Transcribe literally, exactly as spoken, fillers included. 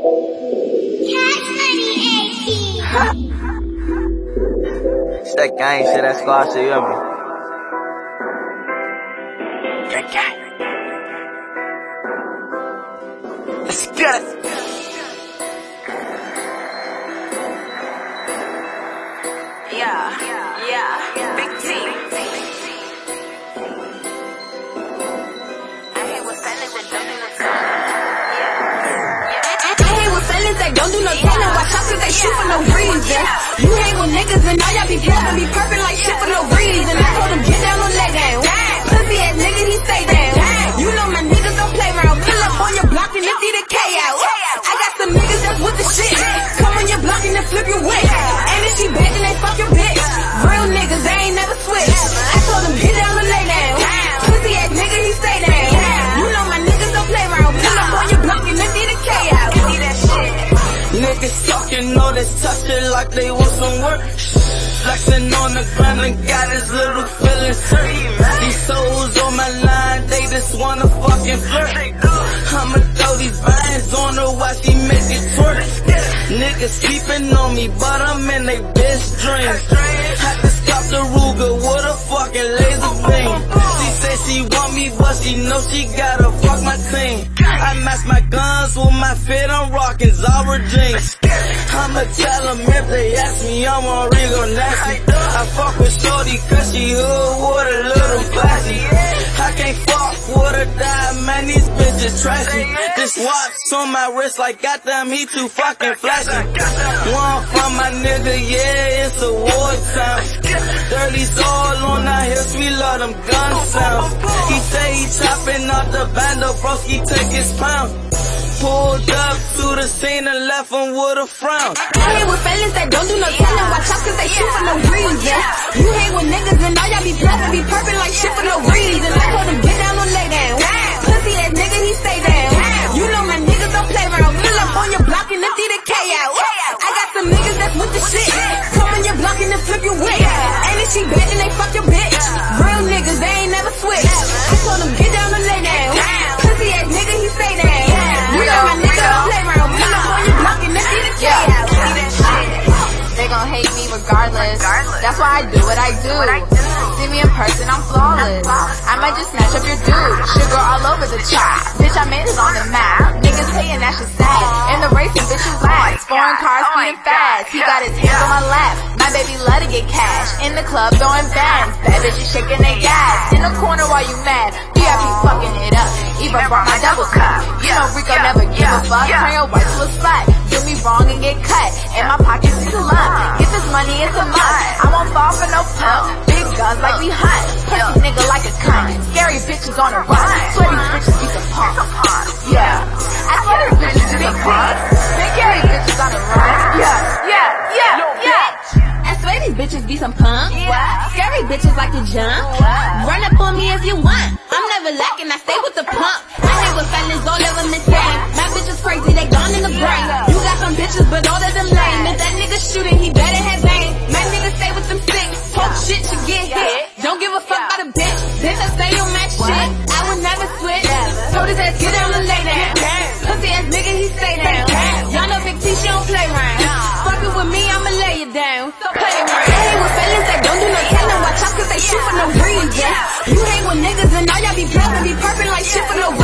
It's that gang shit, that squad shit, you hear me? That gang. Let's get it. Yeah, yeah, big team. I hate with fellas that don't do no telling. I hate with fellas that don't do no telling. Watch out cause they shoot for no reason. You hang with niggas and all y'all be playing, be perfect like shit for no reason. I told him get down on leg down. Pussy ass nigga, he stay down. You know my niggas don't play around. Pull up on your block and empty the K out. I got some niggas that's with the shit. Come on your block and then flip your wig. And if she bad then they fuck your bitch. Real niggas, they ain't never switch. I told him get down and lay down. Pussy ass nigga, he stay down. You know my niggas don't play around. Pull up on your block and empty the K out. Empty that shit. Niggas talking, know they touch it like they want some work. Flexing on the ground and got his little feelings hurt. These souls on my line, they just wanna fucking flirt. I'ma throw these vines on her while she make it twerk. Niggas sleeping on me, but I'm in they best dreams. Had to stop the Ruger with a fucking laser beam. She said she want me, but she know she gotta fuck my team. I match my guns with my fit, I'm rocking Zara jeans. I'ma tell them if they ask me, I'm on Rigo nasty. I fuck with shorty cause she hood with a little flashy. I can't fuck with her die, man, these bitches trashy. This watch on my wrist like goddamn he too fucking flashy. One from my nigga, yeah, it's a war time. Dirty's all on our hips, we love them gun sounds. He say he chopping off the bando, broski take his pound. Pulled up to the scene and left him with a frown. I hate with fellas that don't do no telling. Watch out cause they shoot for no reason. You hate with niggas and all y'all be playing, be perfect like shit for no reason. I told him get down on lay down. Pussy ass nigga, he stay down. You know my niggas don't play around. Pull up on your block and empty the K out. I got some niggas that's with the shit. Come on your block and then flip your wig. And if she bad then they fuck your bitch. Real niggas, they ain't never switch. I told him get down and lay down. Pussy ass nigga, he stay down. You know my nigga don't play around. Pull up on your block and empty the K out. They gon' hate me regardless. That's why I do what I do. See me in person, I'm flawless. I might just snatch up your dude. Sugar all over the chart. Bitch, I made it on the map. Niggas hating, that shit sad. In the racing, bitch, you last. Foreign cars speeding fast. He got his hands on my lap. My baby love to get cash. In the club throwing bands. Bad bitches shaking their gas. In the corner while you mad. V I P fucking it up. Even brought my double cup. You know Rico never give a fuck. Turn your wife to a slut. Do me wrong and get cut. In my pockets is a lump. Get this money, it's a must. I won't fall for no pump. Big guns like we hunt. Pussy nigga like a cunt. Scary bitches on the run. Swear these bitches be some punks. Yeah. I swear these bitches be some punks. Big scary bitches on the run. Yeah, yeah, yeah, yeah. I swear these bitches be some punks. Scary bitches like to jump. Run up on me if you want. I'm never lacking, I stay with the pump. I hang with fellas all over the same. My bitch is crazy, they gone in the brain. You got some bitches, but all of them lame. If that nigga shooting, he better have aim. My nigga stay with them sticks. Talk shit to get hit. Don't give a fuck about a bitch. Bitch, I stay on that shit. I would never switch. Told his ass get down and lay down. Pussy ass nigga, he stay down. Y'all know Big T, she don't play around. Fucking with me, I'ma lay you down. Play around. I hate with fellas that don't do no telling. Watch out cause they shoot for no reason. You hate with niggas and all y'all be playing, be perfect like shit for no